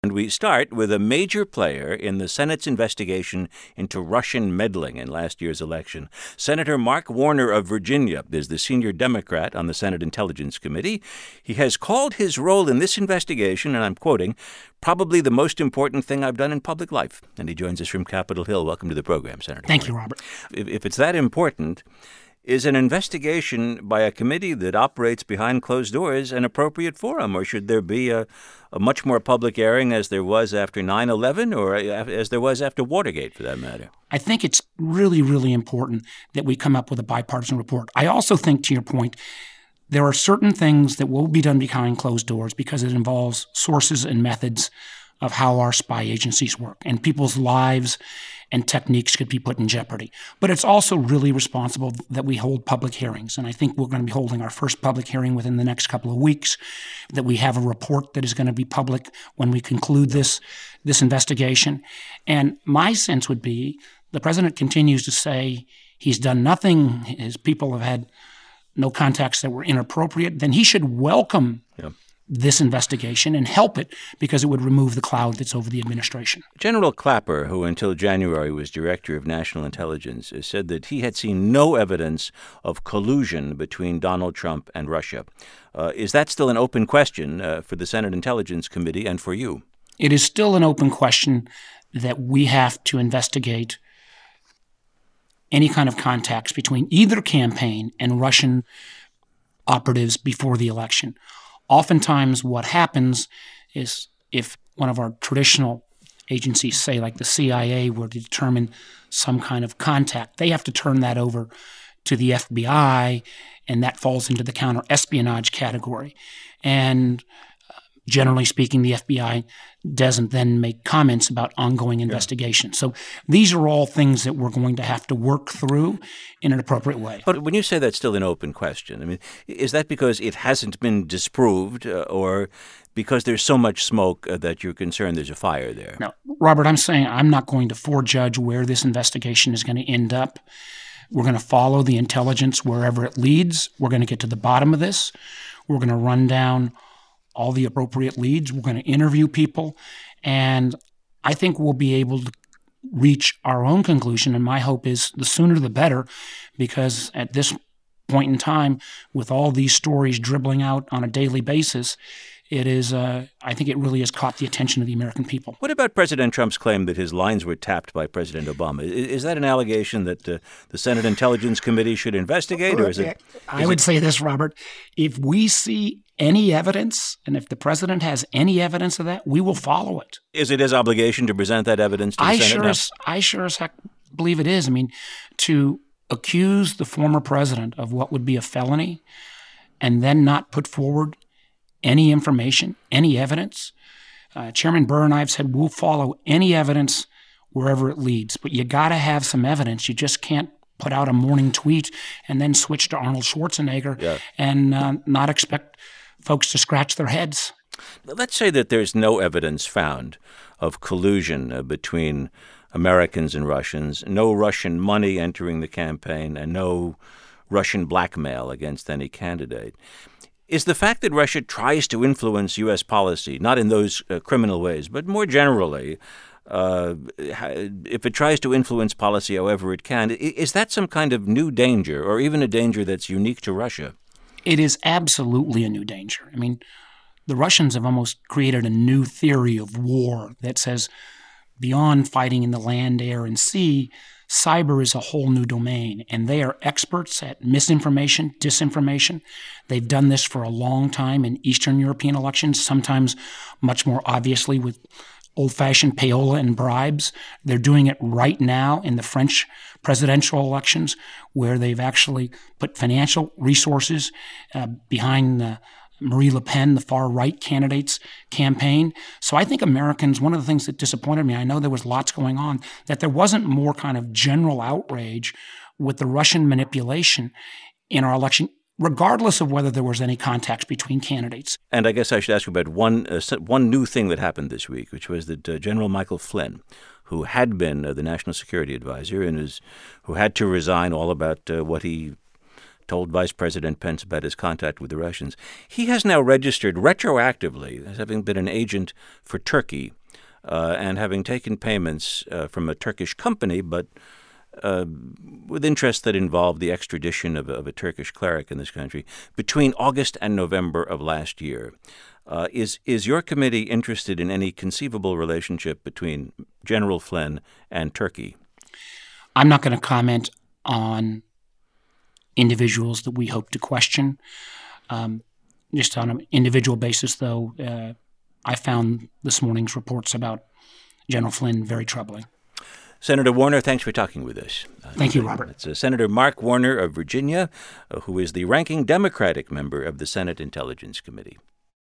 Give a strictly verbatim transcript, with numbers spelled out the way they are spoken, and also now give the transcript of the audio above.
And we start with a major player in the Senate's investigation into Russian meddling in last year's election. Senator Mark Warner of Virginia is the senior Democrat on the Senate Intelligence Committee. He has called his role in this investigation, and I'm quoting, probably the most important thing I've done in public life. And he joins us from Capitol Hill. Welcome to the program, Senator. Thank you, Robert. If, if it's that important, is an investigation by a committee that operates behind closed doors an appropriate forum, or should there be a, a much more public airing as there was after nine eleven or as there was after Watergate, for that matter? I think it's really, really important that we come up with a bipartisan report. I also think, to your point, there are certain things that will be done behind closed doors because it involves sources and methods of how our spy agencies work, and people's lives and techniques could be put in jeopardy. But it's also really responsible that we hold public hearings, and I think we're going to be holding our first public hearing within the next couple of weeks, that we have a report that is going to be public when we conclude this, this investigation. And my sense would be the president continues to say he's done nothing, his people have had no contacts that were inappropriate, then he should welcome yeah. this investigation and help it because it would remove the cloud that's over the administration. General Clapper, who until January was Director of National Intelligence, said that he had seen no evidence of collusion between Donald Trump and Russia. Uh, is that still an open question uh, for the Senate Intelligence Committee and for you? It is still an open question that we have to investigate any kind of contacts between either campaign and Russian operatives before the election. Oftentimes what happens is if one of our traditional agencies, say like the C I A, were to determine some kind of contact, they have to turn that over to the F B I, and that falls into the counter-espionage category. And uh, generally speaking, the F B I doesn't then make comments about ongoing investigation. Yeah. So these are all things that we're going to have to work through in an appropriate way. But when you say that's still an open question, I mean, is that because it hasn't been disproved uh, or because there's so much smoke uh, that you're concerned there's a fire there? No, Robert, I'm saying I'm not going to forejudge where this investigation is going to end up. We're going to follow the intelligence wherever it leads. We're going to get to the bottom of this. We're going to run down all the appropriate leads. We're going to interview people, and I think we'll be able to reach our own conclusion, and my hope is the sooner the better, because at this point in time, with all these stories dribbling out on a daily basis, it is, uh, I think it really has caught the attention of the American people. What about President Trump's claim that his lines were tapped by President Obama? Is, is that an allegation that uh, the Senate Intelligence Committee should investigate, or is it? Is I would it... say this, Robert. If we see any evidence, and if the president has any evidence of that, we will follow it. Is it his obligation to present that evidence to the I Senate sure now? As, I sure as heck believe it is. I mean, to accuse the former president of what would be a felony and then not put forward any information, any evidence. Uh, Chairman Burr and I have said we'll follow any evidence wherever it leads, but you got to have some evidence. You just can't put out a morning tweet and then switch to Arnold Schwarzenegger yeah. and uh, not expect folks to scratch their heads. Let's say that there's no evidence found of collusion uh, between Americans and Russians, no Russian money entering the campaign, and no Russian blackmail against any candidate. Is the fact that Russia tries to influence U S policy, not in those uh, criminal ways, but more generally, uh, if it tries to influence policy however it can, is that some kind of new danger, or even a danger that's unique to Russia? It is absolutely a new danger. I mean, the Russians have almost created a new theory of war that says beyond fighting in the land, air, and sea, cyber is a whole new domain, and they are experts at misinformation, disinformation. They've done this for a long time in Eastern European elections, sometimes much more obviously with old-fashioned payola and bribes. They're doing it right now in the French presidential elections, where they've actually put financial resources uh, behind the Marie Le Pen, the far-right candidate's campaign. So I think Americans, one of the things that disappointed me, I know there was lots going on, that there wasn't more kind of general outrage with the Russian manipulation in our election, regardless of whether there was any contacts between candidates. And I guess I should ask you about one uh, one new thing that happened this week, which was that uh, General Michael Flynn, who had been uh, the National Security Advisor and is, who had to resign all about uh, what he told Vice President Pence about his contact with the Russians. He has now registered retroactively as having been an agent for Turkey uh, and having taken payments uh, from a Turkish company, but uh, with interests that involved the extradition of, of a Turkish cleric in this country between August and November of last year. Uh, is is your committee interested in any conceivable relationship between General Flynn and Turkey? I'm not going to comment on individuals that we hope to question. Um, just on an individual basis, though, uh, I found this morning's reports about General Flynn very troubling. Senator Warner, thanks for talking with us. Uh, Thank you, Robert. It's uh, Senator Mark Warner of Virginia, uh, who is the ranking Democratic member of the Senate Intelligence Committee.